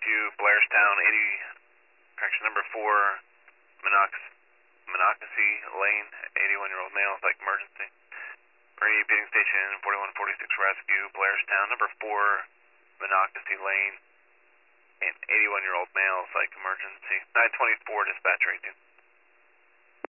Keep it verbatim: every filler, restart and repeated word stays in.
Rescue, Blairstown, eighty, correction number four, Monox, Monocacy Lane, eighty-one-year-old male, psych emergency. Brady Beating Station, forty-one forty-six Rescue, Blairstown, number four, Monocacy Lane, and eighty-one-year-old male, psych emergency. nine twenty-four, dispatch rating.